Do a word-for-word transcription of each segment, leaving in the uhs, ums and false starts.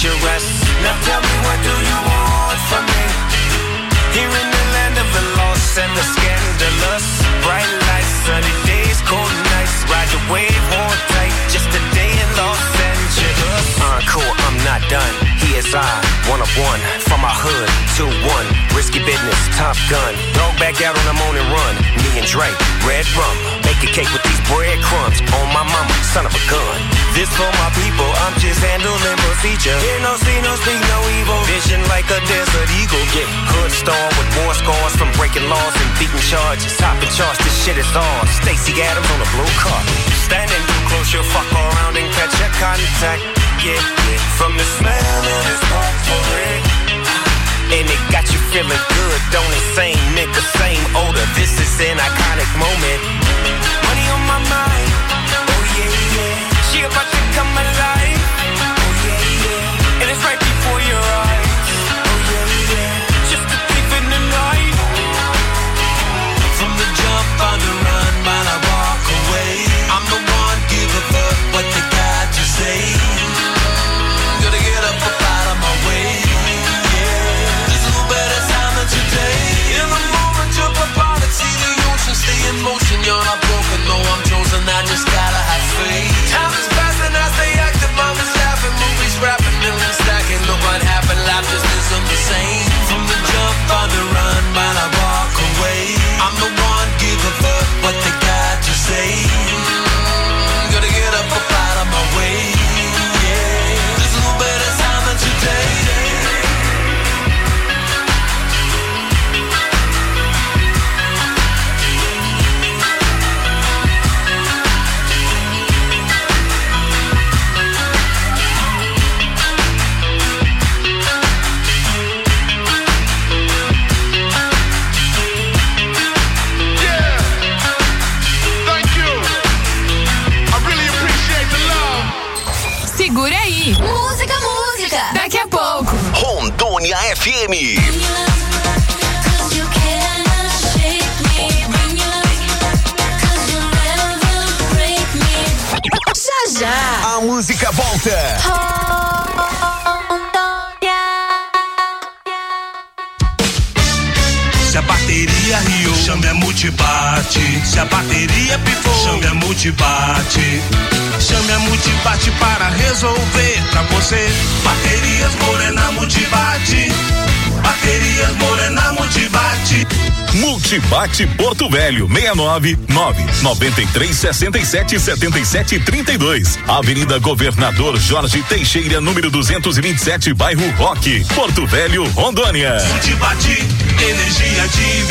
dangerous. Now tell me, what do you want from me? Here in the land of the lost and the scandalous. Bright lights, sunny days, cold nights. Ride the wave, hold tight. Just a day in Los Angeles. Encore, I'm not done. He is I, one of one. From my hood, two one. Risky business, Top Gun. Dog back out on the morning run. Me and Dre, red rum. Make a cake with these breadcrumbs. On my mama, son of a gun. This for my people, I'm just handling procedure. Hear no, see no, speak no evil. Vision like a desert eagle. Yeah, hood star with war scars from breaking laws and beating charges. Topping charts, this shit is ours. Stacey Adams on a blue card. Standing too close, you'll fuck around and catch a contact. Yeah, yeah. From the smell of this potpourri. And it got you feeling good, don't it? Same nigga, same odor. This is an iconic moment. Money on my mind. Oh yeah, yeah. She about to come alive. Oh yeah, yeah. And it's right before your eyes. Oh yeah, yeah. Just a thief in the night. From the jump on the run while I walk away. I'm the one, give a fuck what they got to say. Gotta get up, up out of my way. Today, in the moment you're about to see the ocean stay in motion. You're not broken, no, I'm chosen. I just gotta have faith. Time is passing, I stay active. I'm just laughing, movies rapping, millions stacking. Look what happened, life just isn't the same. From the jump on the run while I walk away. I'm the one, give a fuck what they got to say. Gotta get up, up out of my way. Yeah, there's no better time than today. Segura aí. Música, música. Daqui a pouco. Rondônia F M. Já, já. A música volta. Se a bateria riu, chame a Multibate. Se a bateria pifou, chame a Multibate. Chame a Multibate para resolver pra você. Baterias Morena Multibate. Baterias Morena Multibate. Multibate Porto Velho, seis nove nove nove três seis sete sete sete três dois. Avenida Governador Jorge Teixeira, número duzentos e vinte e sete, bairro Roque, Porto Velho, Rondônia. Multibate, energia de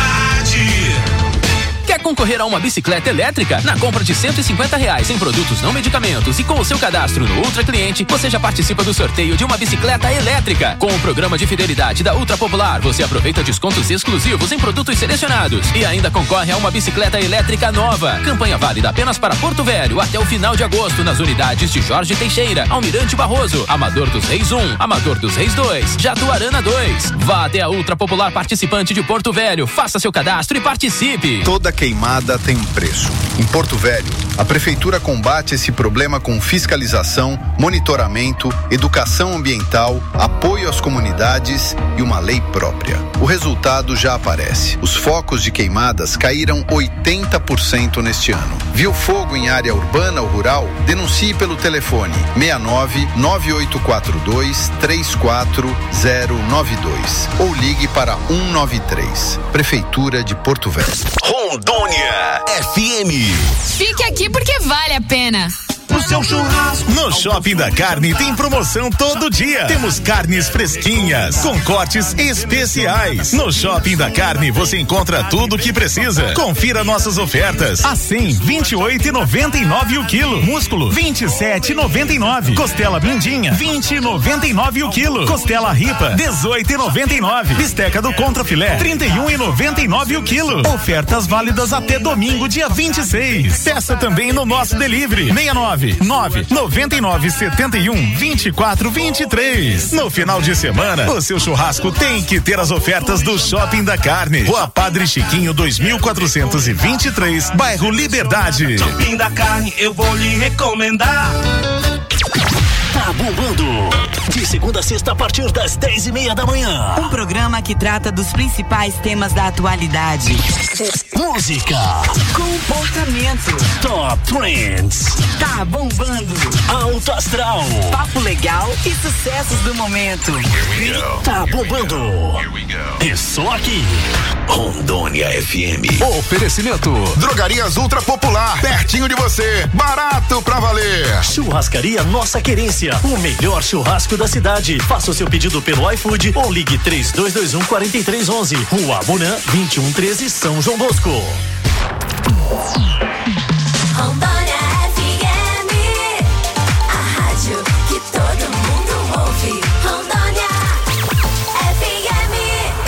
verdade. Quer concorrer a uma bicicleta elétrica? Na compra de cento e cinquenta reais em produtos não medicamentos e com o seu cadastro no Ultra Cliente, você já participa do sorteio de uma bicicleta elétrica. Com o programa de fidelidade da Ultra Popular, você aproveita descontos exclusivos em produtos selecionados e ainda concorre a uma bicicleta elétrica nova. Campanha válida apenas para Porto Velho até o final de agosto nas unidades de Jorge Teixeira, Almirante Barroso, Amador dos Reis um, Amador dos Reis dois, Jatuarana dois. Vá até a Ultra Popular participante de Porto Velho, faça seu cadastro e participe. Toda queimada tem um preço. Em Porto Velho, a Prefeitura combate esse problema com fiscalização, monitoramento, educação ambiental, apoio às comunidades e uma lei própria. O resultado já aparece. Os focos de queimadas caíram oitenta por cento neste ano. Viu fogo em área urbana ou rural? Denuncie pelo telefone seis nove nove oito quatro dois três quatro zero nove dois ou ligue para um nove três. Prefeitura de Porto Velho. Rondônia F M. Fique aqui porque vale a pena. O seu churrasco. No Shopping da Carne tem promoção todo dia. Temos carnes fresquinhas, com cortes especiais. No Shopping da Carne você encontra tudo o que precisa. Confira nossas ofertas. Assim, vinte e oito reais e noventa e nove o quilo. Músculo, vinte e sete reais e noventa e nove. Costela mindinha, vinte reais e noventa e nove o quilo. Costela ripa, dezoito reais e noventa e nove. Bisteca do contrafilé, trinta e um reais e noventa e nove o quilo. Ofertas válidas até domingo, dia vinte e seis. Peça também no nosso delivery, seis nove nove nove nove sete um vinte e quatro vinte e três. No final de semana, o seu churrasco tem que ter as ofertas do Shopping da Carne. Rua Padre Chiquinho, dois mil quatrocentos e vinte e três, bairro Liberdade. Shopping da Carne, eu vou lhe recomendar. Tá bombando. De segunda a sexta a partir das dez e meia da manhã. Um programa que trata dos principais temas da atualidade. Música. Comportamento. Top Trends. Tá bombando. Alto Astral. Papo legal e sucessos do momento. Tá bombando. É só aqui. Rondônia F M. Oferecimento. Drogarias Ultra Popular. Pertinho de você. Barato pra valer. Churrascaria Nossa Querência. O melhor churrasco da cidade. Faça o seu pedido pelo iFood ou ligue três dois dois um, quatro três um um. Rua Abunã, vinte e um treze, São João Bosco. Rondônia F M, a rádio que todo mundo ouve. Rondônia F M.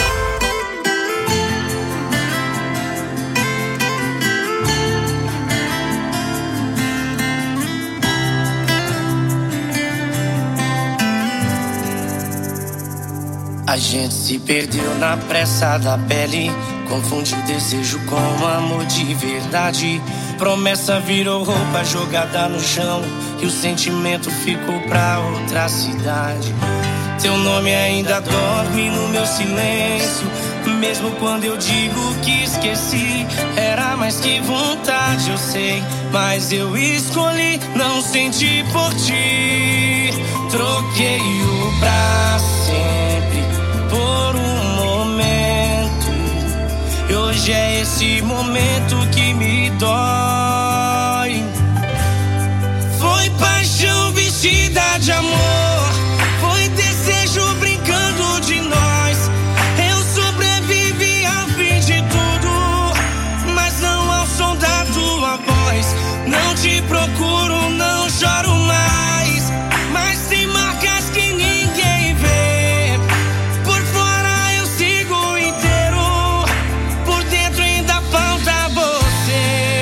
A gente se perdeu na pressa da pele, confundiu desejo com amor de verdade. Promessa virou roupa jogada no chão e o sentimento ficou pra outra cidade. Teu nome ainda dorme no meu silêncio, mesmo quando eu digo que esqueci. Era mais que vontade, eu sei, mas eu escolhi não sentir por ti. Troquei o pra sempre por um momento, e hoje é esse momento que me dói. Foi paixão vestida de amor, foi desejo brincando de nós. Eu sobrevivi ao fim de tudo, mas não ao som da tua voz. Não te procuro, não choro mais, mas tem marcas que ninguém vê. Por fora eu sigo inteiro, por dentro ainda falta você.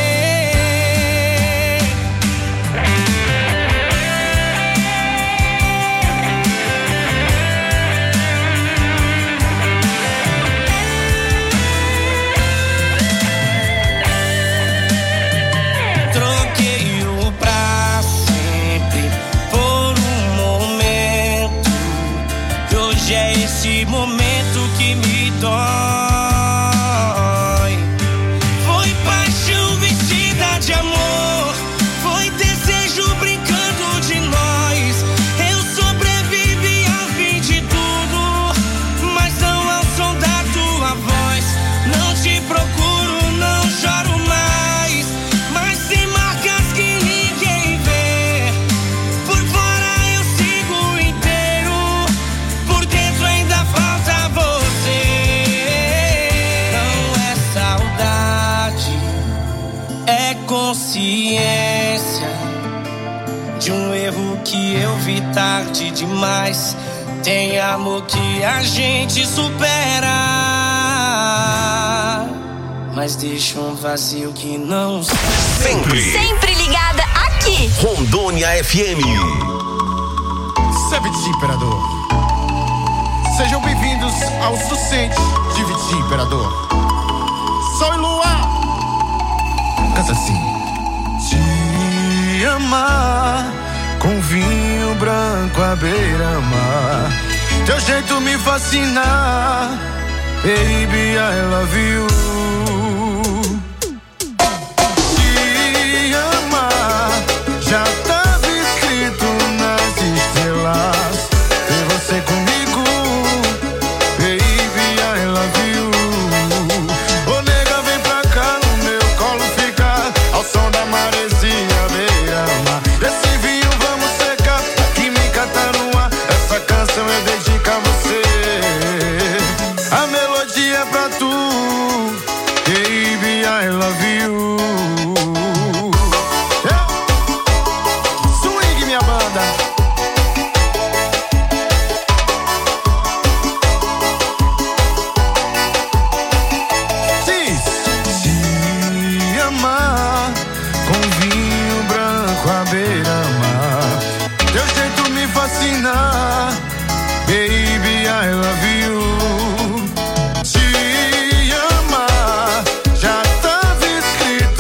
Troquei o pra sempre por um momento, e hoje é esse momento que me dói. Foi paixão vestida de amor, foi desejo brincando de nós. Eu sobrevivi ao fim de tudo, mas não ao som da tua voz. Não te procuro, não choro mais, mas tem marcas que ninguém vê. Por fora eu sigo inteiro, por dentro ainda falta você. Não é saudade, é consciência de um erro que eu vi tarde demais. Tem amor que a gente supera, mas deixa um vazio que não sai. Sempre. Sempre ligada aqui. Rondônia F M. Isso é Vitinho Imperador. Sejam bem-vindos ao Sucente de Vitinho Imperador. Sol e Lua. Canta assim. Te amar com vinho branco à beira-mar. Teu jeito me fascina, baby, I love you. Te amar já tava escrito nas estrelas. Ter você comigo, baby, I love you. Ô nega, vem pra cá no meu colo ficar, ao som da maresia beira-mar. Esse vinho vamos secar, química tá no ar. Essa canção eu dedico a você. A melodia é pra tu, baby, I love you. Yeah. Swing, minha banda. Diz. Te amar com vinho branco à beira-mar. Teu jeito me fascina, baby, I love you. Te amar já tava escrito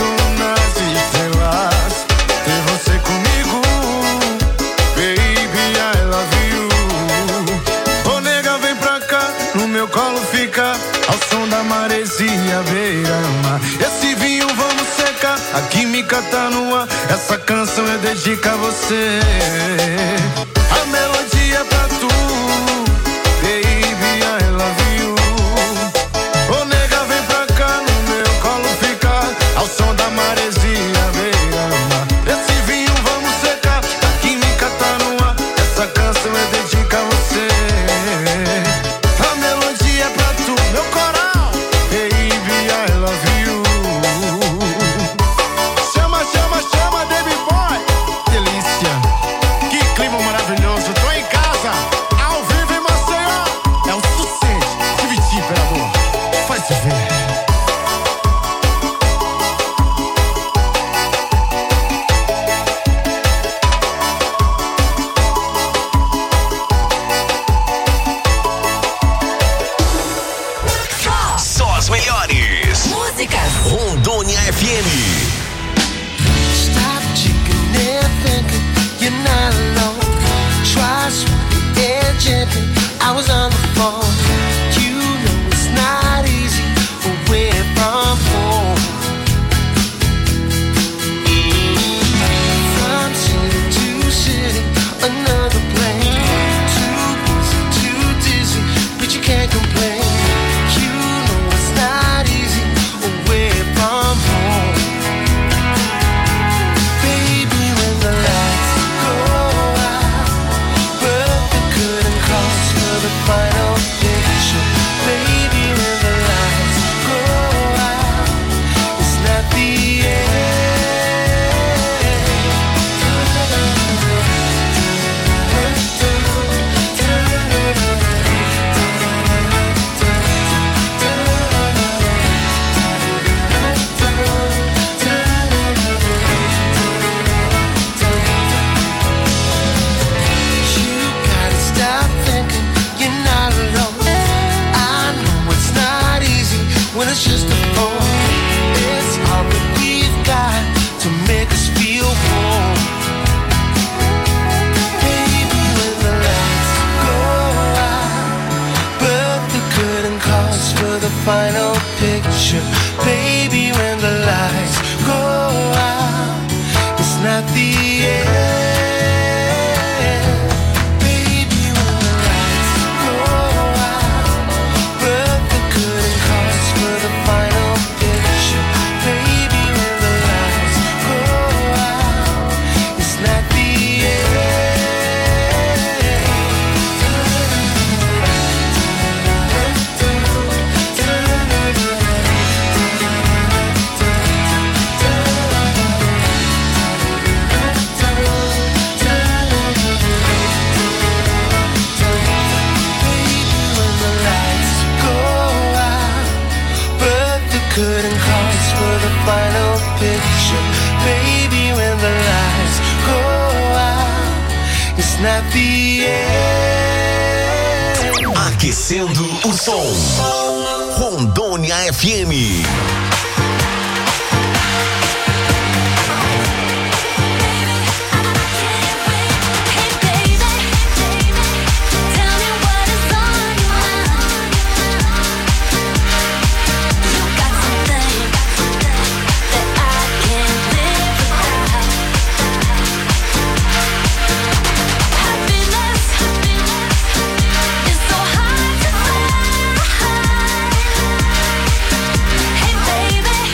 química tá no ar. Essa canção eu dedico a você. A melodia é pra tu, baby, I love you. Ô nega, vem pra cá no meu colo ficar, ao som da maresia, beira-mar. Esse vinho vamos secar, a química tá no ar. Essa canção eu dedico a você. A melodia é pra tu, meu coral, baby, I love you. Chama, chama, chama, baby boy. Delícia, que clima maravilhoso. Tô em casa, ao vivo em Maceió. É o sucesso, dividir, imperador. Faz se ver. Só as melhores. Músicas. Rondônia F M. Stop chicken and thinking you're not alone. Try sweet and gently. I was on the phone. You know it's not easy away from home. From city to city, another plane. Too busy, too dizzy, but you can't complain. You know it's not easy away from home. Baby, when the lights go out, but the curtain calls for the final picture. Baby, when the lights go out, it's not the end. You gotta stop thinking you're not alone. I know it's not easy when it's just a phone. It's all that we've got to make us feel warm. Baby, when the lights go out, but the curtain calls for the final picture. Baby, when the lights go out, it's not the end. Baby, when the lights go out, but the curtain calls for the final picture. Baby, when the lights go out, it's not the end. Curtain calls for the final picture. Baby, when the lights go out, it's not the end. Aquecendo o som. Rondônia F M. Hey baby,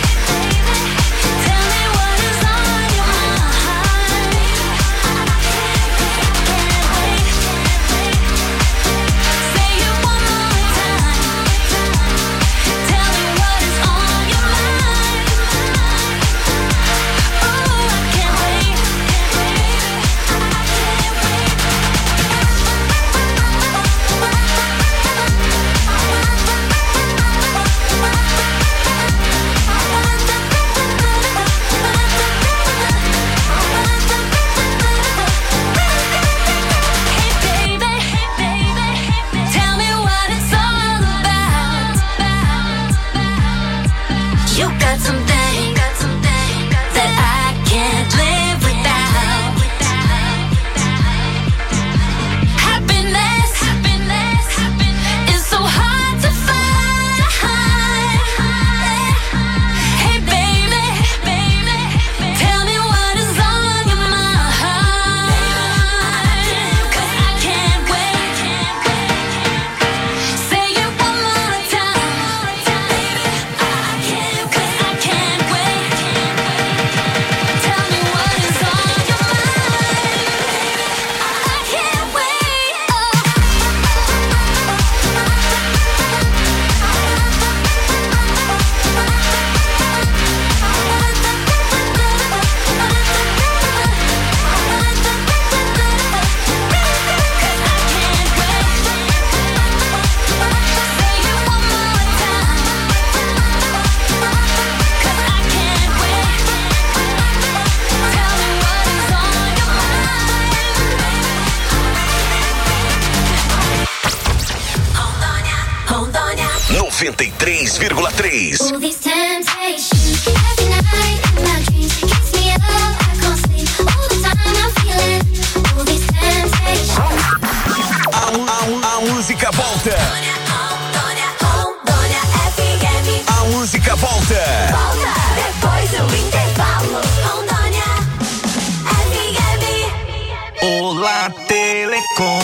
noventa e três vírgula três. All these temptations, every night in my dreams, keeps me up, I can't sleep. All the time I'm feeling all these temptations. A, a, a música volta. Rondônia F M. A música volta. Volta depois do intervalo. Rondônia F M. Olá, Telecom.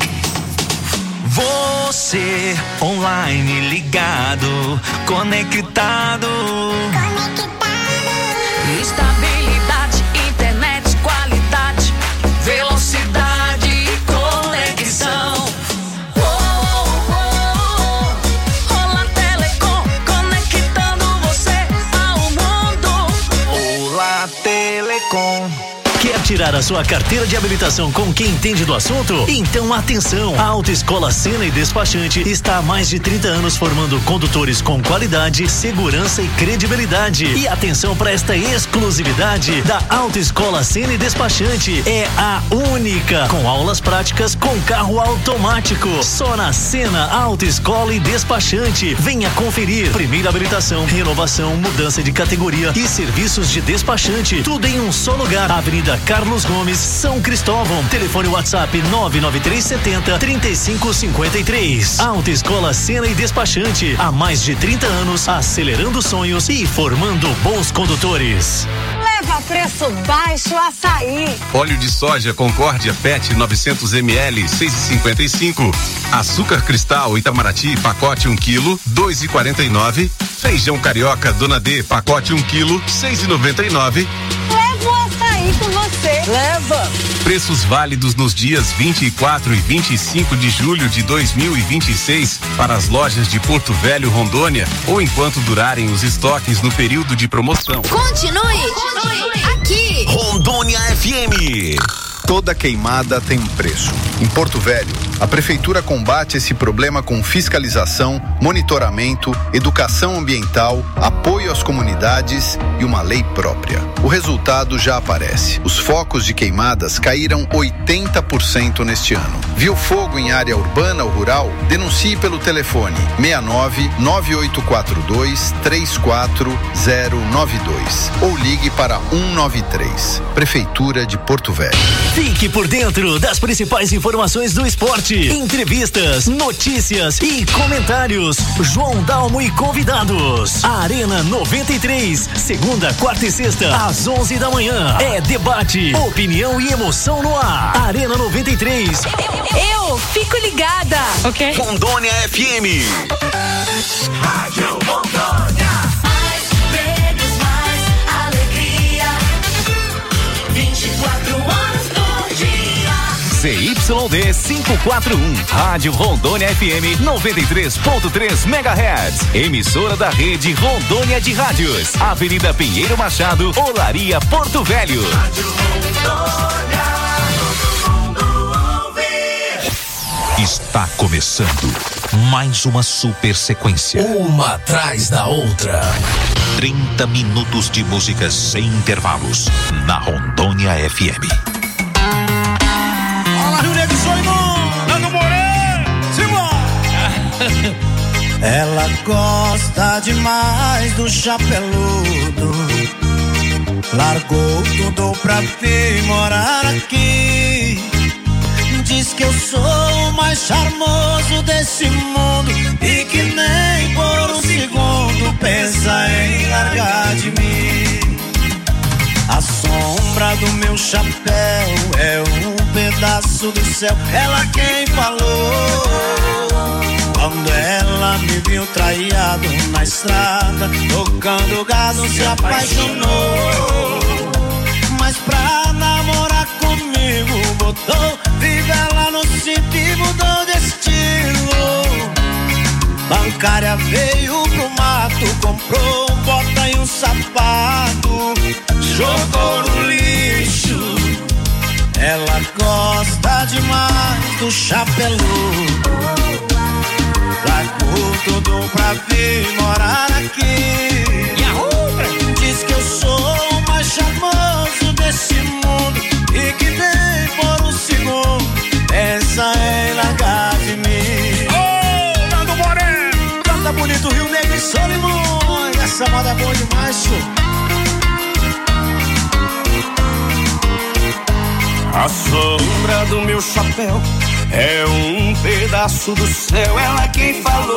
Você online ligado, conectado. Estabilidade, internet, qualidade, velocidade e conexão. Oh, oh, oh. Olá, Telecom, conectando você ao mundo. Olá, Telecom. Quer tirar a sua carteira de habilitação com quem entende do assunto? Então atenção! A Autoescola Sena e Despachante está há mais de trinta anos formando condutores com qualidade, segurança e credibilidade. E atenção para esta exclusividade da Autoescola Sena e Despachante. É a única com aulas práticas com carro automático. Só na Sena Autoescola e Despachante. Venha conferir. Primeira habilitação, renovação, mudança de categoria e serviços de despachante. Tudo em um só lugar. Avenida Carlos Gomes, São Cristóvão. Telefone WhatsApp nove nove três setenta, trinta e cinco cinquenta e três. Autoescola Sena e Despachante. Há mais de trinta anos, acelerando sonhos e formando bons condutores. Leva preço baixo açaí. Óleo de soja Concórdia P E T novecentos mililitros, seis e cinquenta e cinco. Açúcar cristal Itamaraty, pacote um quilo, dois e quarenta e nove. Feijão carioca Dona D, pacote um quilo, seis e noventa e nove. Leva o açaí com você. Leva. Preços válidos nos dias vinte e quatro e vinte e cinco de julho de dois mil e vinte e seis para as lojas de Porto Velho, Rondônia, ou enquanto durarem os estoques no período de promoção. Continue, continue aqui. Rondônia F M. Toda queimada tem um preço. Em Porto Velho, a Prefeitura combate esse problema com fiscalização, monitoramento, educação ambiental, apoio às comunidades e uma lei própria. O resultado já aparece. Os focos de queimadas caíram oitenta por cento neste ano. Viu fogo em área urbana ou rural? Denuncie pelo telefone seis nove nove oito quatro dois três quatro zero nove dois ou ligue para um nove três. Prefeitura de Porto Velho. Fique por dentro das principais informações do esporte, entrevistas, notícias e comentários. João Dalmo e convidados. Arena noventa e três, segunda, quarta e sexta, às onze da manhã. É debate, opinião e emoção no ar. Arena noventa e três. Eu fico ligada, ok? Rondônia F M. Rádio Rondônia. Mais prêmios, mais alegria. vinte e quatro horas por dia. C Y D quinhentos e quarenta e um, Rádio Rondônia F M noventa e três ponto três megahertz, emissora da rede Rondônia de Rádios, Avenida Pinheiro Machado, Olaria, Porto Velho. Rádio Rondônia, todo mundo ouve. Está começando mais uma super sequência. Uma atrás da outra. trinta minutos de músicas sem intervalos na Rondônia F M. Olá, Rio Negro, sou irmão. Nando Moreira, simbora. Ela gosta demais do chapeludo. Largou tudo pra vir morar aqui. Diz que eu sou o mais charmoso desse mundo e que nem por um segundo pensa em largar de mim. A sombra do meu chapéu é um pedaço do céu. Ela quem falou. Quando ela me viu traiado na estrada, tocando gado, se apaixonou. Mas pra namorar comigo botou fivela no cinto e mudou de estilo. Bancária veio pro mato, comprou um bota e um sapato, jogou no lixo. Ela gosta demais do chapeludo. Largou tudo pra vir morar aqui. E a outra diz que eu sou o mais charmoso desse mundo e que nem por um segundo pensa em largar de mim. Ô, oh, Nando Moreno, canta bonito A sombra do meu chapéu é um pedaço do céu, ela quem falou.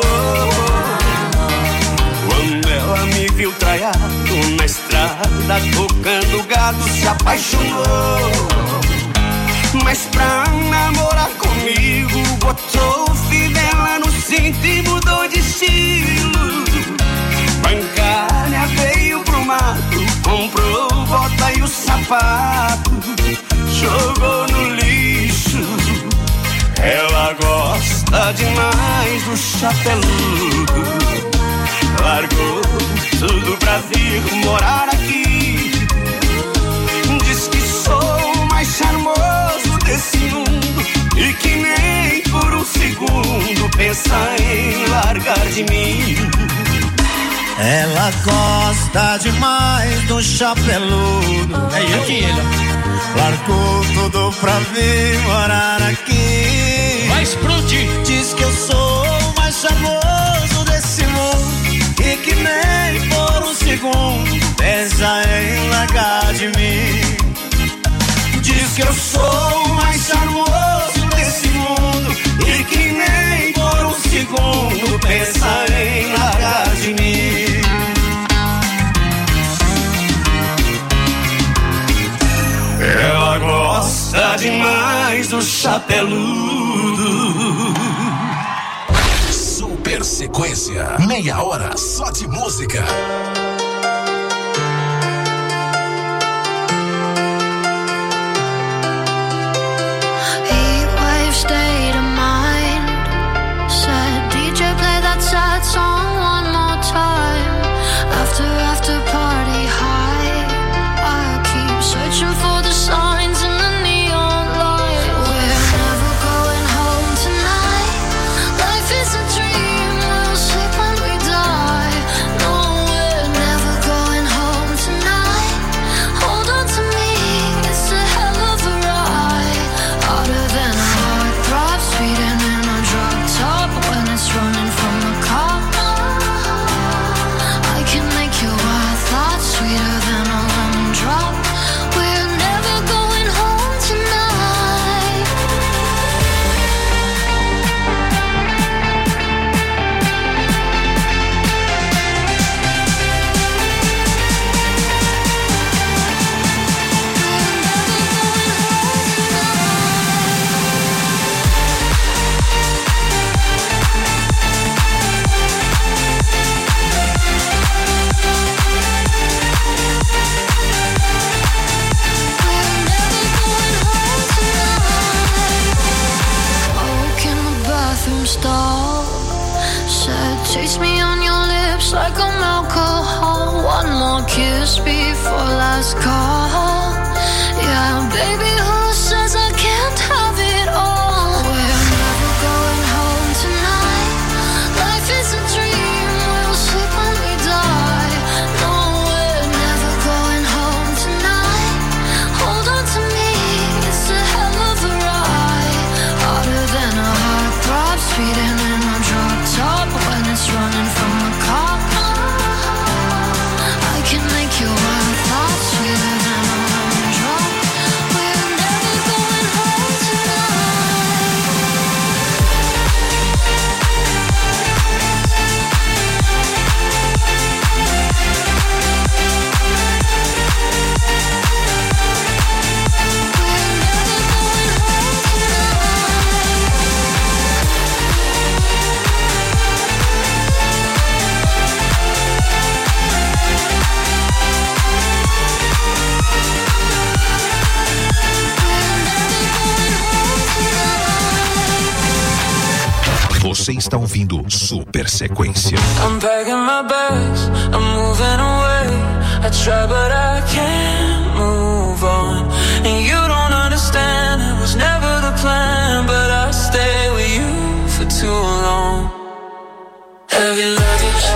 Quando ela me viu traiado na estrada, tocando gado, se apaixonou. Mas pra namorar comigo, botou fivela no cinto e mudou de estilo. Bancária veio pro mato, comprou bota e o sapato, jogou no lixo. Ela gosta demais do chapeludo, largou tudo pra vir morar aqui. Diz que sou o mais charmoso desse mundo e que nem por um segundo pensa em largar de mim. Ela gosta demais do chapeludo. É eu que ele. Largou tudo pra vir morar aqui. Vai explodir. Diz que eu sou o mais charmoso desse mundo e que nem por um segundo pensa em largar de mim. Diz que eu sou o mais charmoso desse mundo e que nem por um segundo pensa em largar de mim. Ela gosta demais do chapeludo. Super Sequência, meia hora só de música. State of mind. Said D J play that sad song one more time. After after party high, I keep searching for the signs in the neon light. We're never going home tonight. Life is a dream, we'll sleep when we die. No, we're never going home tonight. Hold on to me, it's a hell of a ride. Harder than a speeding in a drop top when it's running from the cop. I can make your wild thoughts sweeter than a lemon drop. We're never going home tonight. Stall. Said taste me on your lips like I'm alcohol. One more kiss before last call. Yeah, baby, who says I can't have it all? We're never going home tonight. Life is a dream, we'll sleep when we die. No, we're never going home tonight. Hold on to me, it's a hell of a ride. Harder than a heartthrob, speeding in a drop top when it's running from the cop. I can make your wild thoughts sweeter than a lemon drop. We're never going home tonight. Você está ouvindo Super Sequência. I'm packing my bags, I'm moving away. I try but I can't move on. And you don't understand, it was never the plan. But I stay with you for too long. Heavy luggage,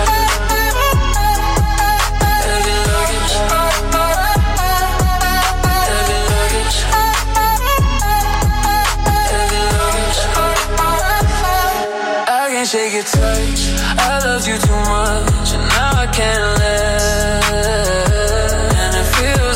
heavy luggage, heavy luggage, heavy luggage. I can't shake your touch, I loved you too much, and now I can't let. And it feels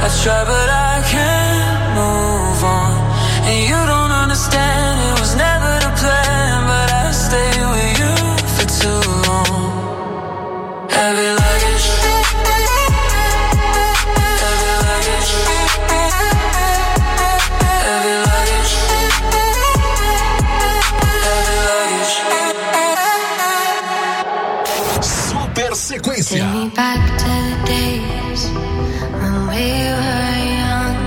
I try but I can't move on. And you don't understand, it was never the plan, but I stay with you for too long. Heavy luggage, heavy luggage, heavy luggage, heavy luggage. Super Sequência. Take me back to the days when we were young,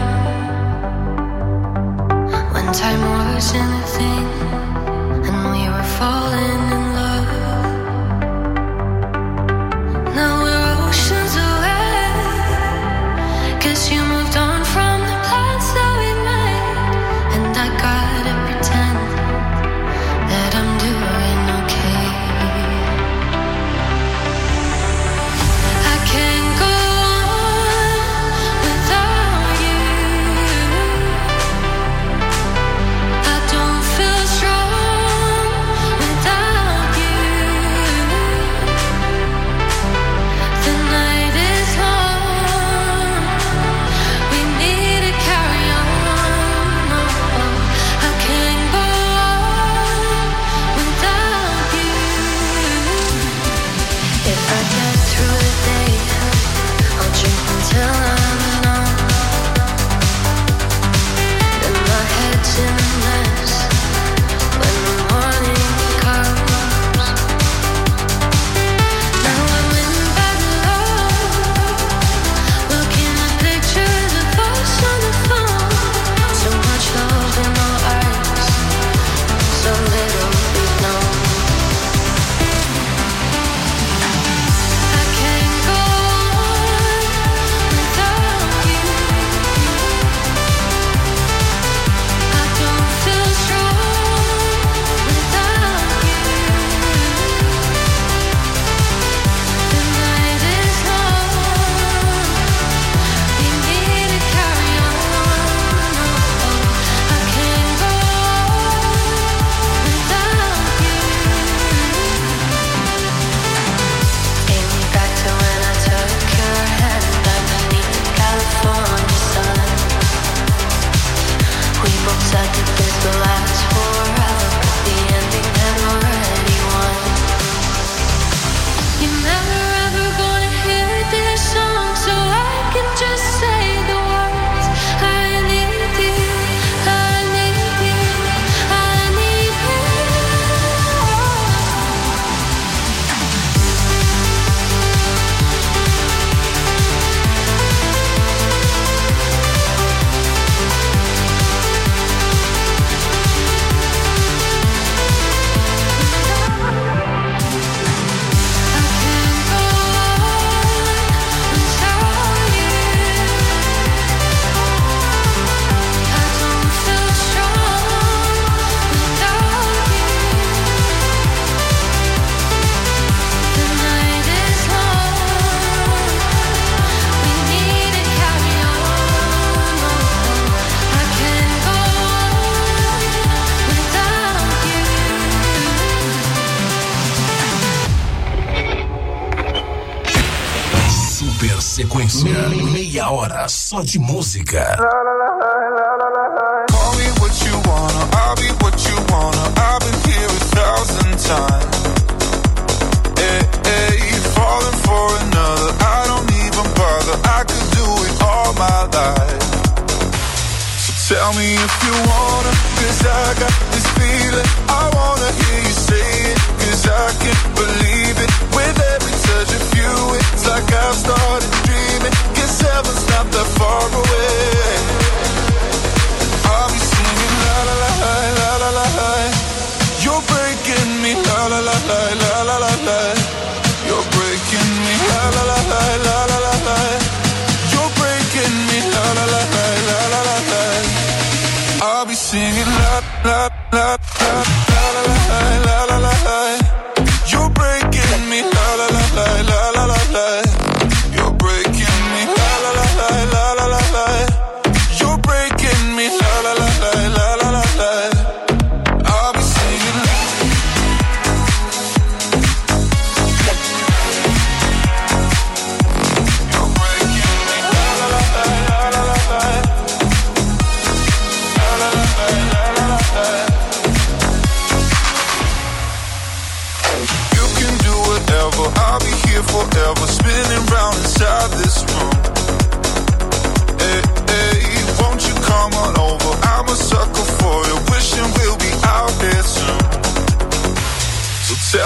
when time wasn't a thing and we were falling in love. Now we're oceans away, 'cause you moved on from the plans that we made, and I gotta pretend that I'm doing okay. I can't go on without you. I don't feel strong without you. The night is long, we need to carry on. I can't go on without you. If I get through the day, I'll drink until I'm numb. Then my head's in a mess when the morning comes. Now I'm in bed alone, looking at pictures of us on the phone. So much love in our eyes, so little we've known. I can't go on without you. I don't feel strong without you. The night is long, we need to carry on. I can't go on without you. Take me back to when I took your hand underneath the California sun. We both said that this will last forever, but the ending had already won. You're never ever gonna hear this song, so I can just say the words. I need you, I need you, I need you. Super Sequência. Meia hora só de música. Call me what you wanna, I'll be what you wanna. I've been here a thousand times. Hey, hey, falling for another, I don't even bother. I could do it all my life. So tell me if you wanna, 'cause I got this feeling. I wanna hear you say it, 'cause I can't believe it. With every touch of you, it's like I've started dreaming. 'Cause heaven's not that far away. I'll be singing la la la la la la la. You're breaking me la la la la la la la la. You're breaking me la la la la la la la la. You're breaking me la la la la la la la la. I'll be singing la la la la la la la la la la. You're breaking me la la la la la la la la. You're breaking me la la la la la la la la. You're breaking me la la la la la la la la. I'll be singing la. You're breaking me la la la la la la.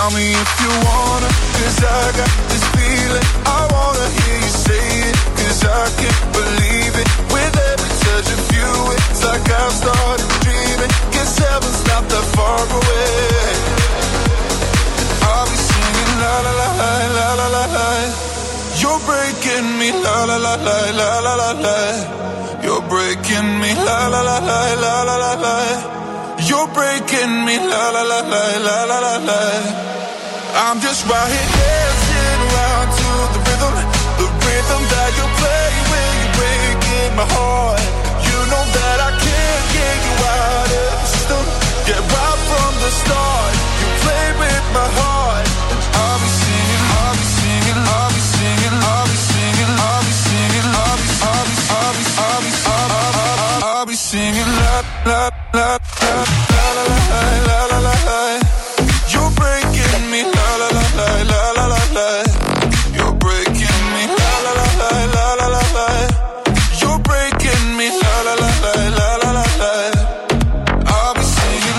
Tell me if you wanna, cause I got this feeling. I wanna hear you say it, cause I can't believe it. With every touch of you, it's like I've started dreaming. Guess heaven's not that far away. I'll be singing la la la la la la la. You're breaking me la la la la la la la la. You're breaking me la la la la la la la la. You're breaking me la la la la la la la la. I'm just right here dancing around to the rhythm, the rhythm that you play when you're breaking my heart. You know that I can't get you out of the system. Yeah, right from the start, you play with my heart. I'll be singing, I'll be singing, I'll be singing, I'll be singing, I'll be singing, I'll be, I'll be, I'll be, I'll be, I'll be, I'll be singing la la la la la la la la la la. You're breaking me la la la la la la la la. You're breaking me la la la la la la la la. You're breaking me la la la la la la la la. I'll be singing.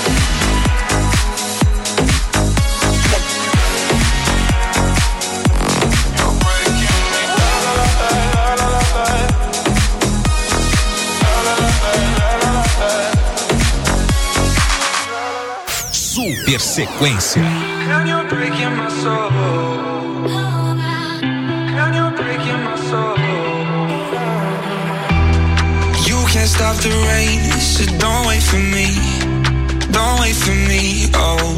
You're breaking me la la la la la la la. La la la la la la la. Super Sequência. Can you breaking my soul? Can you breaking my soul? You can't stop the rain, so don't wait for me. Don't wait for me, oh.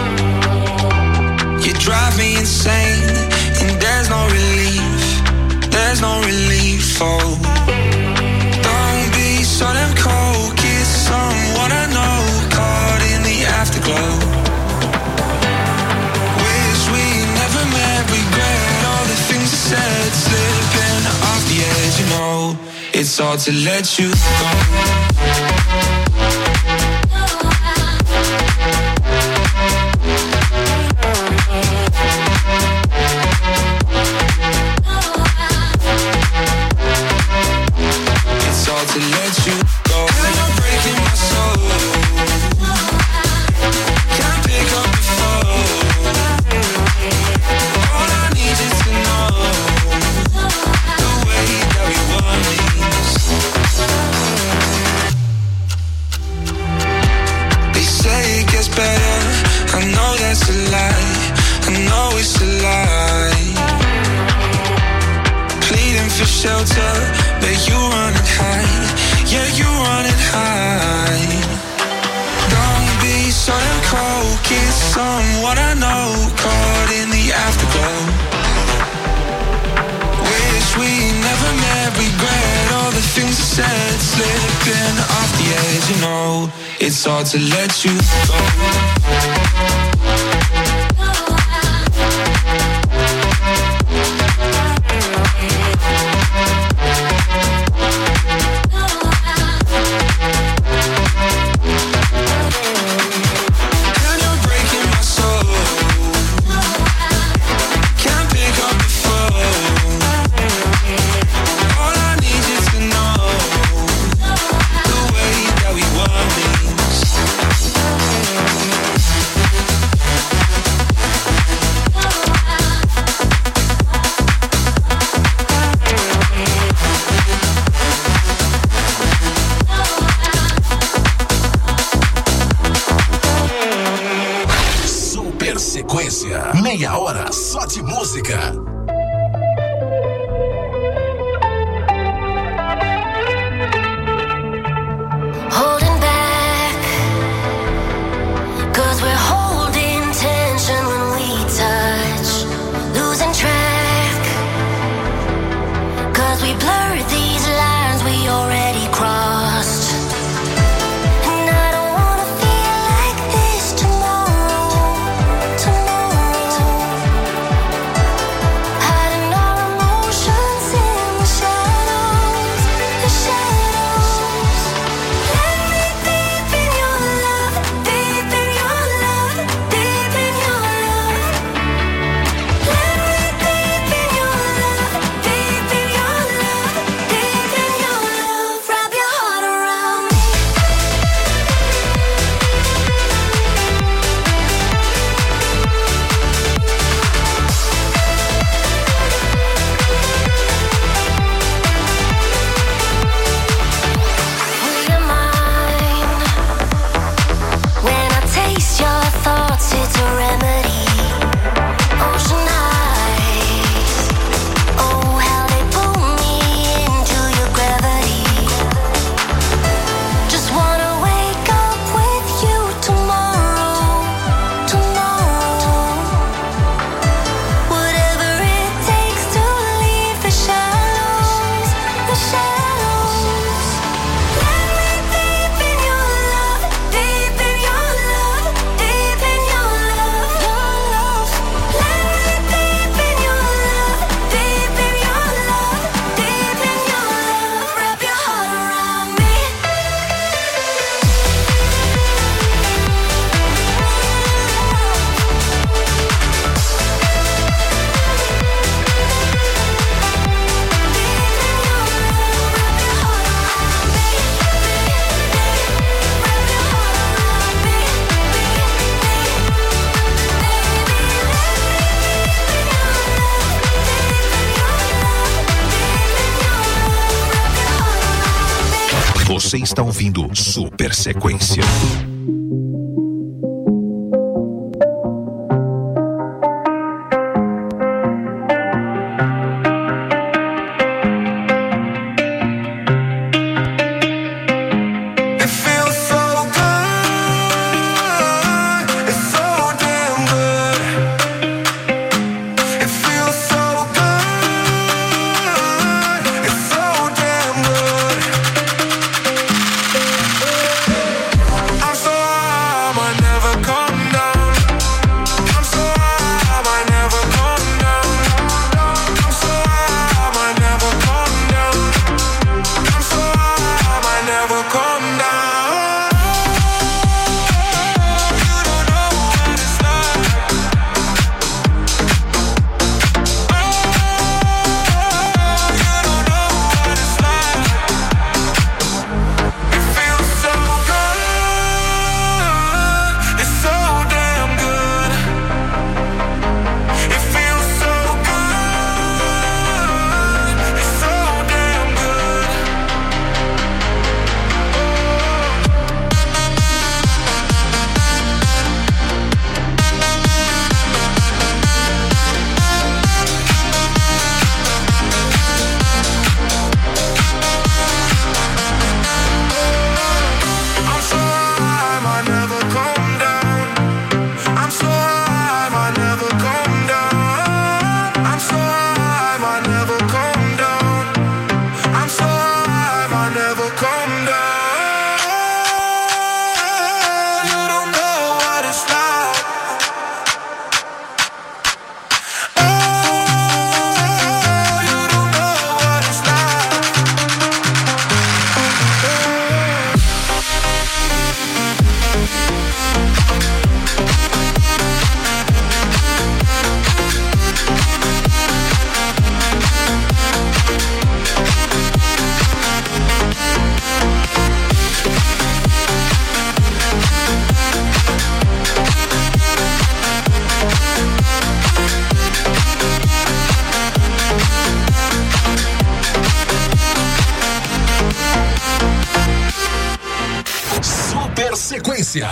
You drive me insane, and there's no relief. There's no relief, oh. Don't be so damn cold, kiss someone I know, caught in the afterglow. Said, slipping off the edge, you know, it's hard to let you go. It's hard to let you go. And you're breaking my soul. Can't pick up the phone. All I need is to know the way that we want these. They say it gets better. I know that's a lie. I know it's a lie. Pleading for shelter, but you running high. Yeah, you running high. Don't be so damn cold. Kiss someone I know, caught in the afterglow. Wish we never met, regret all the things I said, slipping off the edge, you know, it's hard to let you go. Sequência, meia hora só de música. Holding back, 'cause we're holding tension when we touch, losing track, 'cause we blur these lines we already crossed. And I don't wanna feel like this tomorrow, tomorrow. Você está ouvindo Super Sequência. Sequência.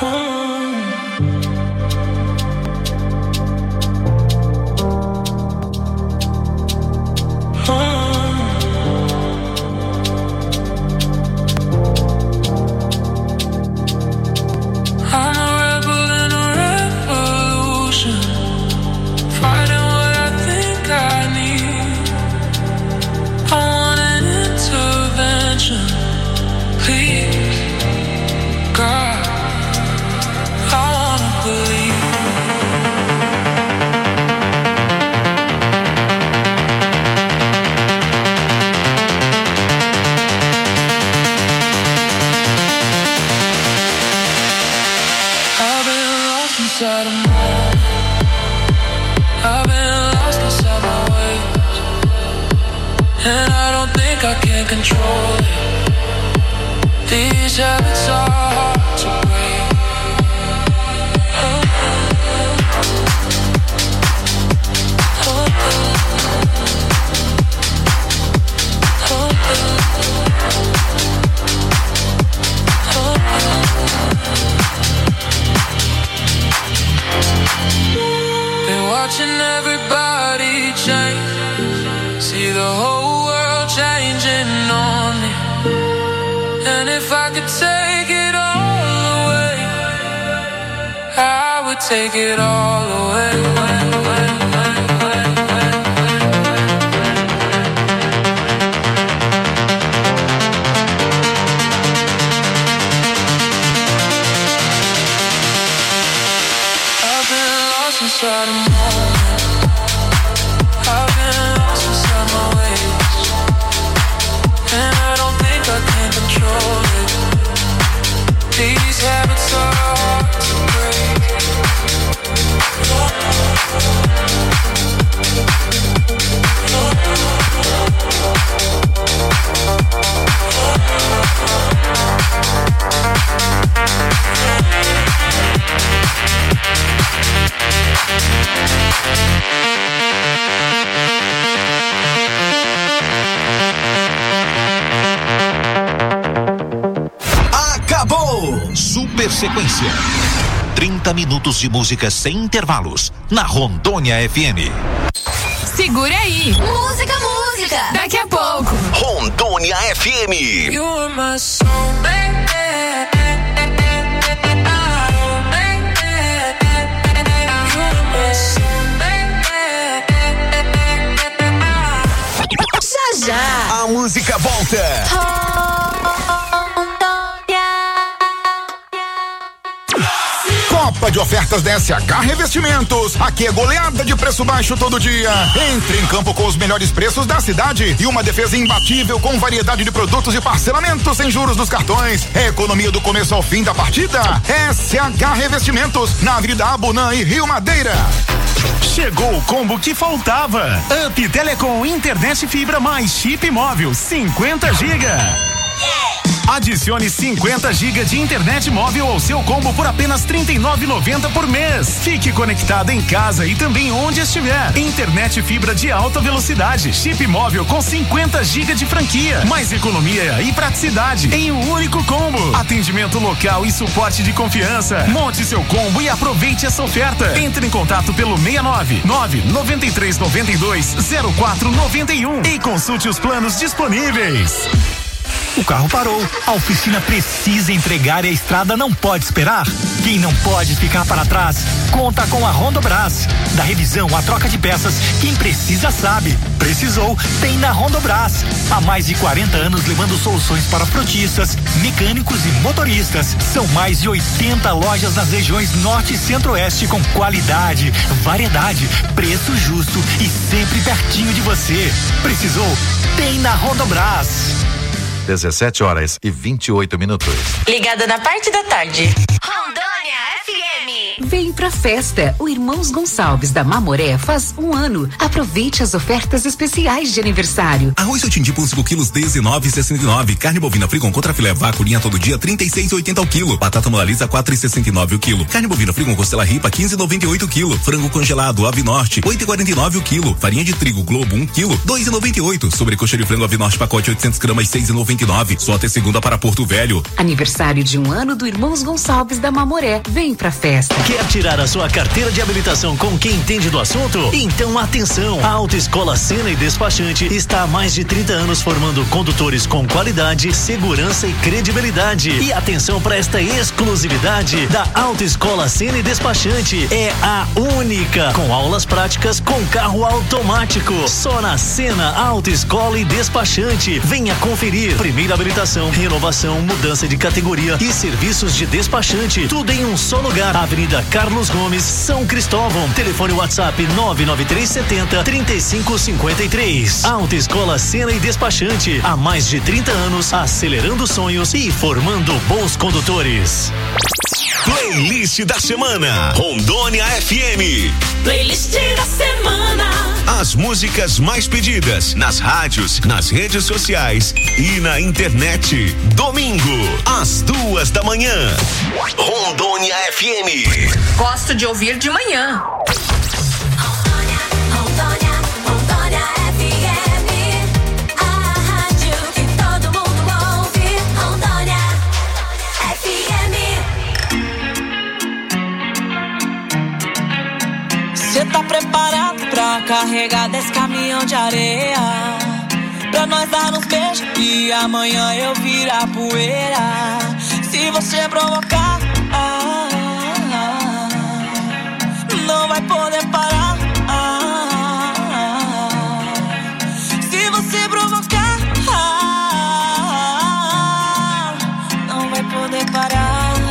Take it all away. I've been lost inside a moment. I've been lost inside my ways, and I don't think I can control it. These habits are hard to break. Super Sequência. trinta minutos de música sem intervalos na Rondônia F M. Segura aí. Música, música. Daqui a pouco. Rondônia F M. You are my soulmate. Já já. A música volta. Copa de ofertas da S H Revestimentos. Aqui é goleada de preço baixo todo dia. Entre em campo com os melhores preços da cidade e uma defesa imbatível com variedade de produtos e parcelamentos sem juros dos cartões. É economia do começo ao fim da partida. S H Revestimentos, na Avenida Abunã e Rio Madeira. Chegou o combo que faltava. Up Telecom Internet Fibra mais chip móvel cinquenta gigas. Adicione cinquenta gigas de internet móvel ao seu combo por apenas trinta e nove reais e noventa centavos por mês. Fique conectado em casa e também onde estiver. Internet fibra de alta velocidade, chip móvel com cinquenta gigas de franquia, mais economia e praticidade em um único combo. Atendimento local e suporte de confiança. Monte seu combo e aproveite essa oferta. Entre em contato pelo seis nove nove nove três nove dois zero quatro nove um e consulte os planos disponíveis. O carro parou, a oficina precisa entregar e a estrada não pode esperar. Quem não pode ficar para trás, conta com a Rondobras. Da revisão à troca de peças, quem precisa sabe. Precisou, tem na Rondobras. Há mais de quarenta anos levando soluções para frotistas, mecânicos e motoristas. São mais de oitenta lojas nas regiões Norte e Centro-Oeste com qualidade, variedade, preço justo e sempre pertinho de você. Precisou, tem na Rondobras. dezessete horas e vinte e oito minutos. Ligada na parte da tarde. Rondônia F M. Vem pra festa. O Irmãos Gonçalves da Mamoré faz um ano. Aproveite as ofertas especiais de aniversário. Arroz Sotindim por cinco quilos, dezenove e sessenta e nove. Carne bovina Frigon contra filé vácuo, linha todo dia, trinta e seis e oitenta o quilo. Batata Monalisa, quatro e sessenta e nove o quilo. Carne bovina Frigon costela ripa, quinze e noventa e oito o quilo. Frango congelado Ave Norte, oito e quarenta e nove o quilo. Farinha de trigo Globo, um quilo, dois e noventa e oito. Sobrecoxa de frango Ave Norte pacote oitocentos gramas, seis e noventa e nove. Só até segunda para Porto Velho. Aniversário de um ano do Irmãos Gonçalves da Mamoré. Vem pra festa. Quer tirar a sua carteira de habilitação com quem entende do assunto? Então atenção! A Autoescola Sena e Despachante está há mais de trinta anos formando condutores com qualidade, segurança e credibilidade. E atenção para esta exclusividade da Autoescola Sena e Despachante. É a única com aulas práticas com carro automático. Só na Sena Autoescola e Despachante. Venha conferir. Primeira habilitação, renovação, mudança de categoria e serviços de despachante. Tudo em um só lugar. Avenida Carlos Gomes, São Cristóvão. Telefone WhatsApp nove nove três sete zero, três cinco cinco três. Autoescola Sena e Despachante. Há mais de trinta anos, acelerando sonhos e formando bons condutores. Playlist da semana. Rondônia F M. Playlist da semana. As músicas mais pedidas nas rádios, nas redes sociais e na internet. Domingo, às duas da manhã. Rondônia F M. Gosto de ouvir de manhã. Cê tá preparado pra carregar desse caminhão de areia? Pra nós dar uns beijos e amanhã eu virar poeira. Se você provocar, ah, ah, não vai poder parar. Ah, ah, se você provocar, ah, não vai poder parar.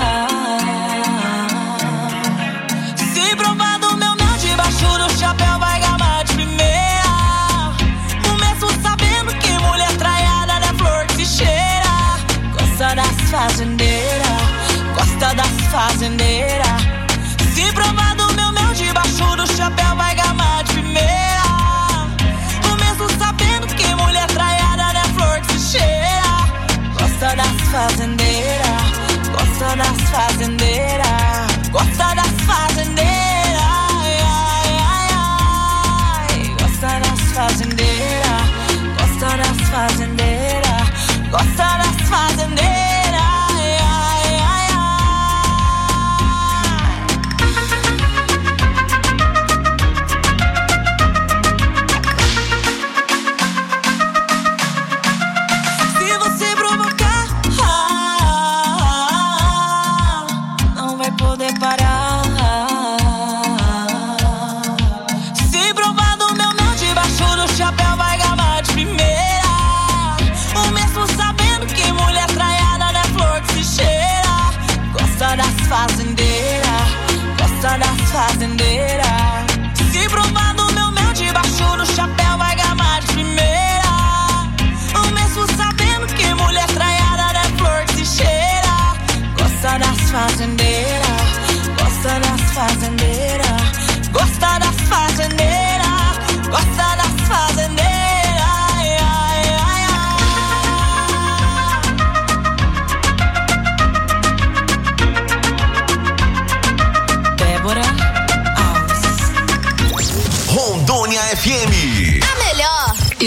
Se provar do meu mel debaixo do chapéu vai gamar de primeira. Começo sabendo que mulher traiada não é flor que se cheira. Gosta das fazendeiras, gosta das fazendeiras. Se provar do meu mel debaixo do chapéu vai gamar de primeira. Começo sabendo que mulher traiada não é flor que se cheira. Gosta das fazendeiras, gosta das fazendeiras, gosta das fazendeiras. Ai, ai, ai, ai. Gosta das fazendeiras, gosta das fazendeiras, gosta das fazendeiras. Ai, ai, ai, ai.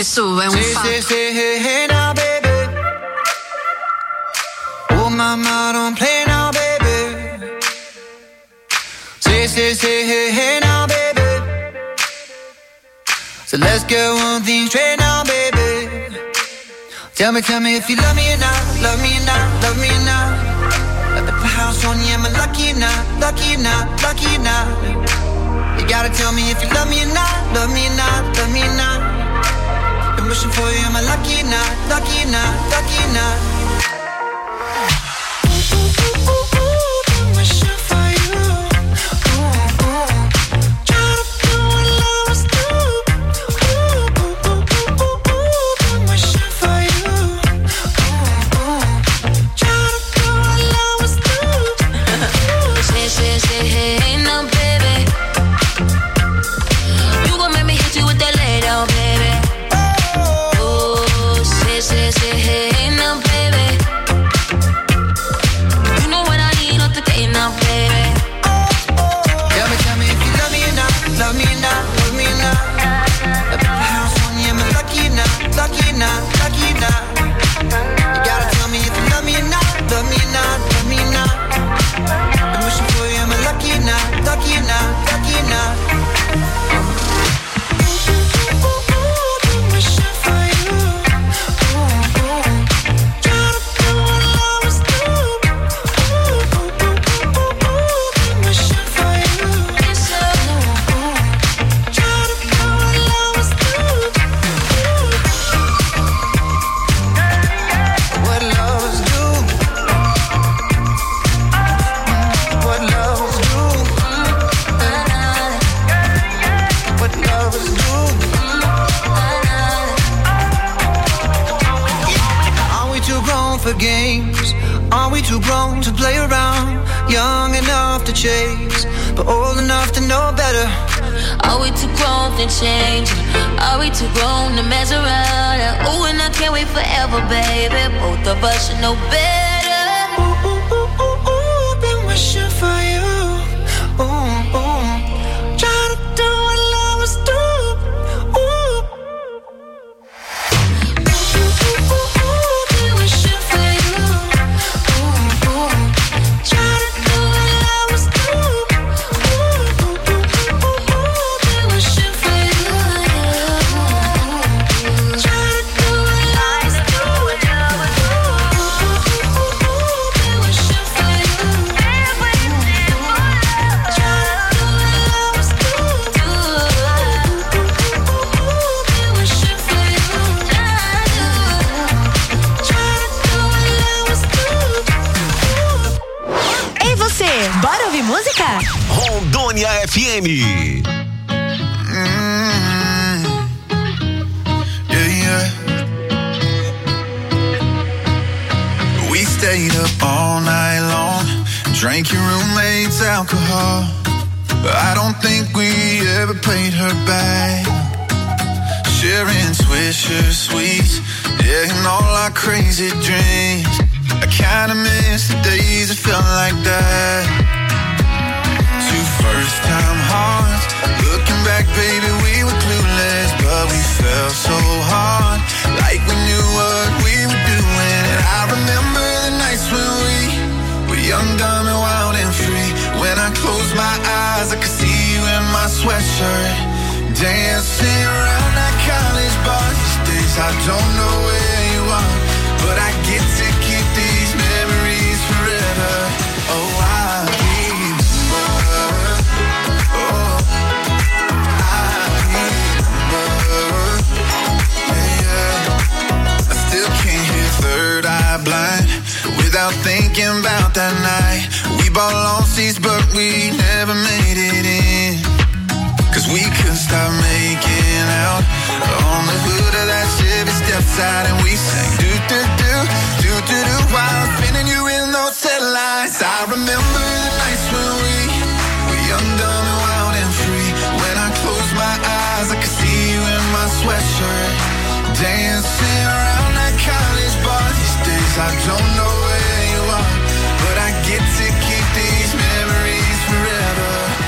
Isso é um say, fato. Say, say, hey, hey now, baby. Oh, mama, don't play now, baby. Say, say, say, hey, hey now, baby. So let's get one thing straight now, baby. Tell me, tell me if you love me or not, love me or not, love me or not. At the house on you, am I lucky or not, lucky or not, lucky or not? You gotta tell me if you love me or not, love me or not, love me or not. Been wishing for you, am I lucky or not, lucky or not, lucky or not?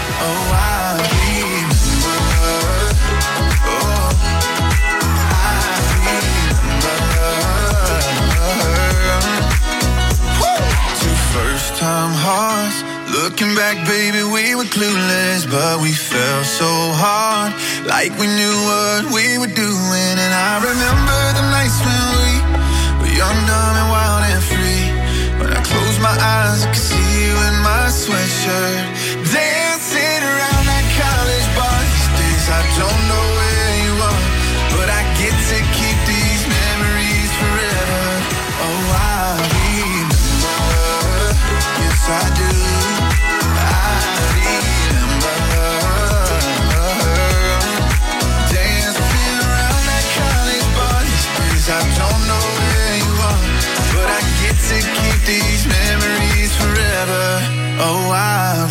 I Looking back, baby, we were clueless, but we fell so hard, like we knew what we were doing. And I remember the nights when we were young, dumb, and wild and free. When I closed my eyes, I could see you in my sweatshirt, dancing around that college bar. These days I don't know where you are, but I get to keep these memories forever. Oh, I remember, yes I do. I don't know where you are, but I get to keep these memories forever. Oh, I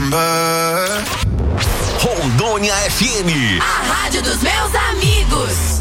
remember. Rondônia F M, a rádio dos meus amigos.